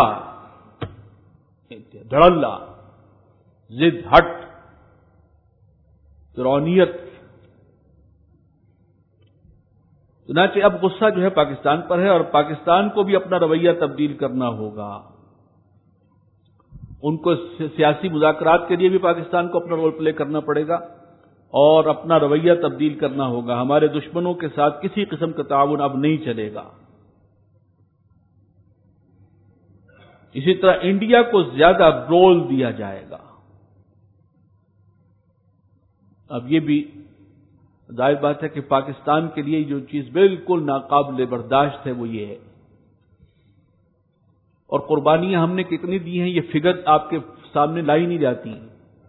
دھڑلہ، ضد ہٹ، فرعونیت، چنانچہ اب غصہ جو ہے پاکستان پر ہے، اور پاکستان کو بھی اپنا رویہ تبدیل کرنا ہوگا. ان کو سیاسی مذاکرات کے لیے بھی پاکستان کو اپنا رول پلے کرنا پڑے گا اور اپنا رویہ تبدیل کرنا ہوگا. ہمارے دشمنوں کے ساتھ کسی قسم کا تعاون اب نہیں چلے گا. اسی طرح انڈیا کو زیادہ رول دیا جائے گا. اب یہ بھی ظاہر بات ہے کہ پاکستان کے لیے جو چیز بالکل ناقابل برداشت ہے وہ یہ ہے، اور قربانیاں ہم نے کتنی دی ہیں یہ فگر آپ کے سامنے لائی نہیں جاتی ہیں.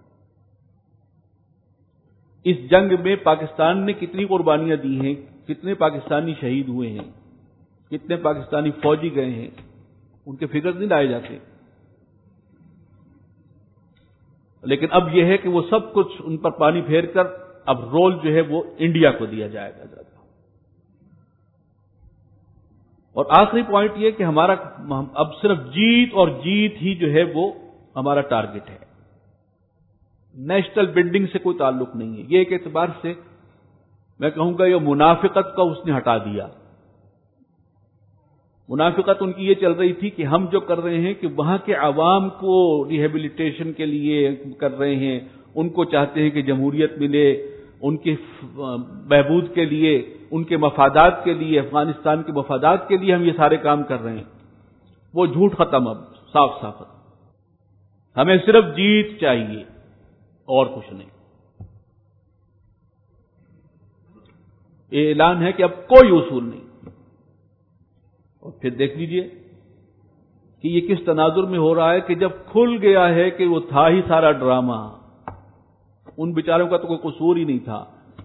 اس جنگ میں پاکستان نے کتنی قربانیاں دی ہیں، کتنے پاکستانی شہید ہوئے ہیں، کتنے پاکستانی فوجی گئے ہیں، ان کے فگر نہیں لائے جاتے. لیکن اب یہ ہے کہ وہ سب کچھ ان پر پانی پھیر کر اب رول جو ہے وہ انڈیا کو دیا جائے گا زیادہ. اور آخری پوائنٹ یہ کہ ہمارا اب صرف جیت اور جیت ہی جو ہے وہ ہمارا ٹارگٹ ہے. نیشنل بلڈنگ سے کوئی تعلق نہیں ہے. یہ ایک اعتبار سے میں کہوں گا یہ منافقت کا اس نے ہٹا دیا. منافقت ان کی یہ چل رہی تھی کہ ہم جو کر رہے ہیں کہ وہاں کے عوام کو ریہیبلیٹیشن کے لیے کر رہے ہیں، ان کو چاہتے ہیں کہ جمہوریت ملے، ان کے بہبود کے لیے، ان کے مفادات کے لیے، افغانستان کے مفادات کے لیے ہم یہ سارے کام کر رہے ہیں. وہ جھوٹ ختم، اب صاف صاف ختم. ہمیں صرف جیت چاہیے اور کچھ نہیں. یہ اعلان ہے کہ اب کوئی اصول نہیں. اور پھر دیکھ لیجئے کہ یہ کس تناظر میں ہو رہا ہے کہ جب کھل گیا ہے کہ وہ تھا ہی سارا ڈرامہ، ان بیچاروں کا تو کوئی قصور ہی نہیں تھا.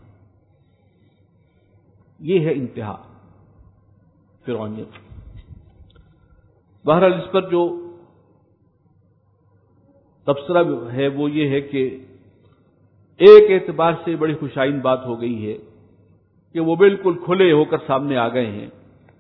یہ ہے انتہا فرعونیت. بہرحال اس پر جو تبصرہ ہے وہ یہ ہے کہ ایک اعتبار سے بڑی خوشائن بات ہو گئی ہے کہ وہ بالکل کھلے ہو کر سامنے آ گئے ہیں.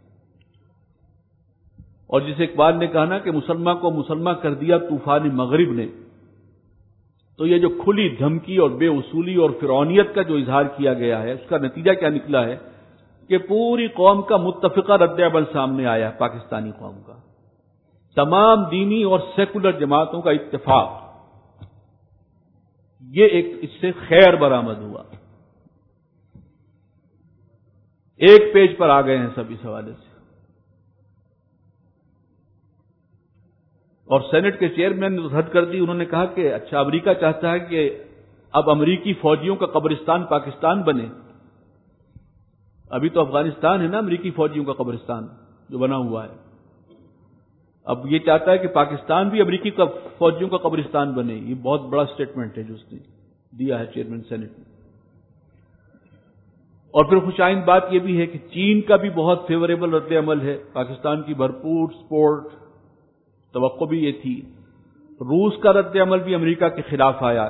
اور جسے اقبال نے کہا نا کہ مسلمان کو مسلمان کر دیا طوفان مغرب نے، تو یہ جو کھلی دھمکی اور بے اصولی اور فرعونیت کا جو اظہار کیا گیا ہے اس کا نتیجہ کیا نکلا ہے کہ پوری قوم کا متفقہ رد عمل سامنے آیا. پاکستانی قوم کا تمام دینی اور سیکولر جماعتوں کا اتفاق، یہ ایک اس سے خیر برآمد ہوا. ایک پیج پر آ گئے ہیں سب اس حوالے سے. اور سینٹ کے چیئرمین نے رد کر دی. انہوں نے کہا کہ اچھا امریکہ چاہتا ہے کہ اب امریکی فوجیوں کا قبرستان پاکستان بنے. ابھی تو افغانستان ہے نا امریکی فوجیوں کا قبرستان جو بنا ہوا ہے. اب یہ چاہتا ہے کہ پاکستان بھی امریکی فوجیوں کا قبرستان بنے. یہ بہت بڑا سٹیٹمنٹ ہے جو اس نے دیا ہے چیئرمین سینٹ نے. اور پھر خوشائن بات یہ بھی ہے کہ چین کا بھی بہت فیوریبل رد عمل ہے. پاکستان کی بھرپور سپورٹ، توقع بھی یہ تھی. روس کا رد عمل بھی امریکہ کے خلاف آیا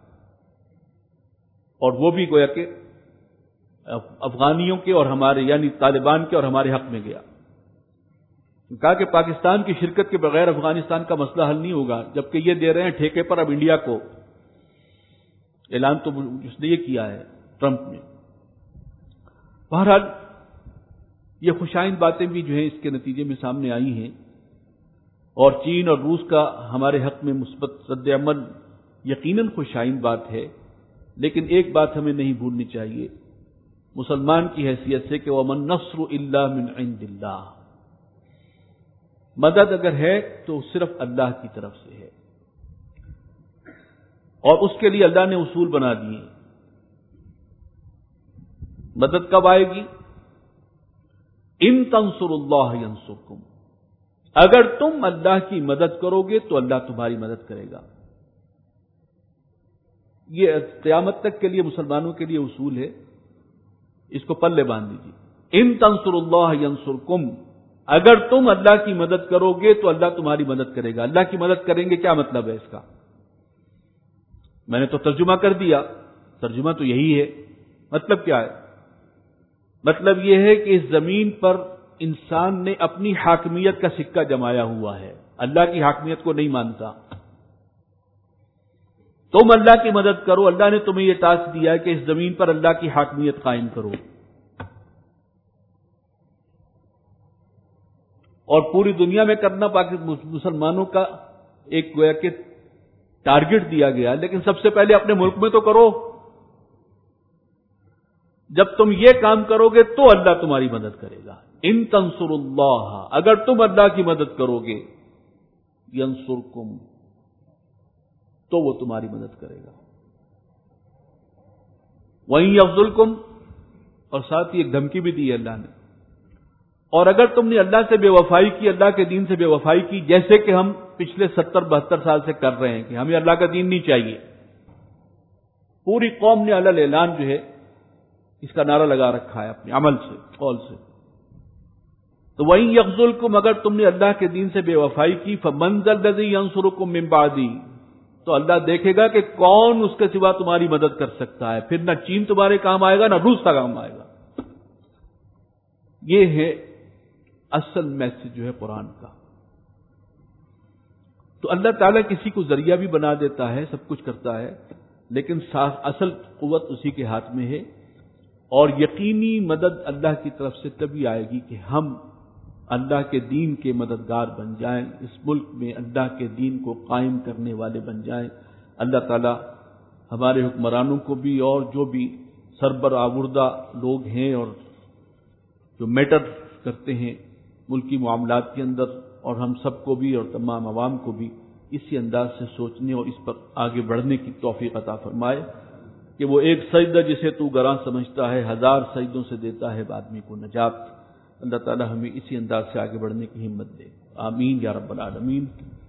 اور وہ بھی گویا کہ افغانیوں کے اور ہمارے یعنی طالبان کے اور ہمارے حق میں گیا. کہا کہ پاکستان کی شرکت کے بغیر افغانستان کا مسئلہ حل نہیں ہوگا، جبکہ یہ دے رہے ہیں ٹھیکے پر اب انڈیا کو. اعلان تو اس نے یہ کیا ہے ٹرمپ نے. بہرحال یہ خوشائن باتیں بھی جو ہیں اس کے نتیجے میں سامنے آئی ہیں، اور چین اور روس کا ہمارے حق میں مثبت رد عمل یقیناً خوشائن بات ہے. لیکن ایک بات ہمیں نہیں بھولنی چاہیے مسلمان کی حیثیت سے کہ وَمَن النَّصْرُ إِلَّا مِنْ عِنْدِ اللَّهِ، مدد اگر ہے تو صرف اللہ کی طرف سے ہے. اور اس کے لیے اللہ نے اصول بنا دیے. مدد کب آئے گی؟ ان تنصروا اللہ ینصرکم، اگر تم اللہ کی مدد کرو گے تو اللہ تمہاری مدد کرے گا. یہ قیامت تک کے لیے مسلمانوں کے لیے اصول ہے، اس کو پلے باندھ دیجیے. ان تنصروا اللہ ینصرکم، اگر تم اللہ کی مدد کرو گے تو اللہ تمہاری مدد کرے گا. اللہ کی مدد کریں گے کیا مطلب ہے اس کا؟ میں نے تو ترجمہ کر دیا. ترجمہ تو یہی ہے. مطلب کیا ہے؟ مطلب یہ ہے کہ اس زمین پر انسان نے اپنی حاکمیت کا سکہ جمایا ہوا ہے، اللہ کی حاکمیت کو نہیں مانتا. تم اللہ کی مدد کرو، اللہ نے تمہیں یہ ٹاسک دیا ہے کہ اس زمین پر اللہ کی حاکمیت قائم کرو. اور پوری دنیا میں کرنا پاکستان مسلمانوں کا ایک گویا کہ ٹارگٹ دیا گیا، لیکن سب سے پہلے اپنے ملک میں تو کرو۔ جب تم یہ کام کرو گے تو اللہ تمہاری مدد کرے گا۔ ان تنصروا اللہ، اگر تم اللہ کی مدد کرو گے، ینصرکم، تو وہ تمہاری مدد کرے گا۔ وَإِن يَخْذُلْكُمْ، اور ساتھ ہی ایک دھمکی بھی دی ہے اللہ نے، اور اگر تم نے اللہ سے بے وفائی کی، اللہ کے دین سے بے وفائی کی، جیسے کہ ہم پچھلے ستر بہتر سال سے کر رہے ہیں کہ ہمیں اللہ کا دین نہیں چاہیے، پوری قوم نے علی اعلان جو ہے اس کا نعرہ لگا رکھا ہے اپنے عمل سے، قول سے، تو وَإِن يَخْذُلْكُمْ، اگر تم نے اللہ کے دین سے بے وفائی کی، فَمَنْ ذَا الَّذِي يَنصُرُكُم مِّن بَعْدِهِ، تو اللہ دیکھے گا کہ کون اس کے سوا تمہاری مدد کر سکتا ہے، پھر نہ چین تمہارے کام آئے گا نہ روس کا کام آئے گا۔ یہ ہے اصل میسج جو ہے قرآن کا۔ تو اللہ تعالیٰ کسی کو ذریعہ بھی بنا دیتا ہے، سب کچھ کرتا ہے، لیکن اصل قوت اسی کے ہاتھ میں ہے، اور یقینی مدد اللہ کی طرف سے تبھی آئے گی کہ ہم اللہ کے دین کے مددگار بن جائیں، اس ملک میں اللہ کے دین کو قائم کرنے والے بن جائیں۔ اللہ تعالیٰ ہمارے حکمرانوں کو بھی اور جو بھی سربراہ لوگ ہیں اور جو میٹر کرتے ہیں ملکی معاملات کے اندر، اور ہم سب کو بھی اور تمام عوام کو بھی اسی انداز سے سوچنے اور اس پر آگے بڑھنے کی توفیق عطا فرمائے کہ وہ ایک سجدہ جسے تو گراں سمجھتا ہے ہزار سجدوں سے دیتا ہے آدمی کو نجات۔ اللہ تعالی ہمیں اسی انداز سے آگے بڑھنے کی ہمت دے، آمین یا رب العالمین۔